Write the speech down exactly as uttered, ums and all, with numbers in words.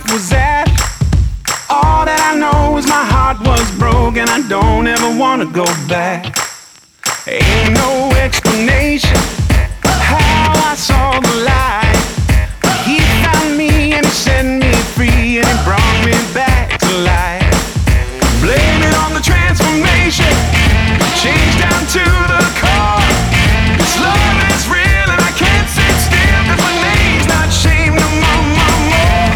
life was at. All that I know is my heart was broken. I don't ever wanna go back. Ain't no explanation how I saw the light. He found me and he said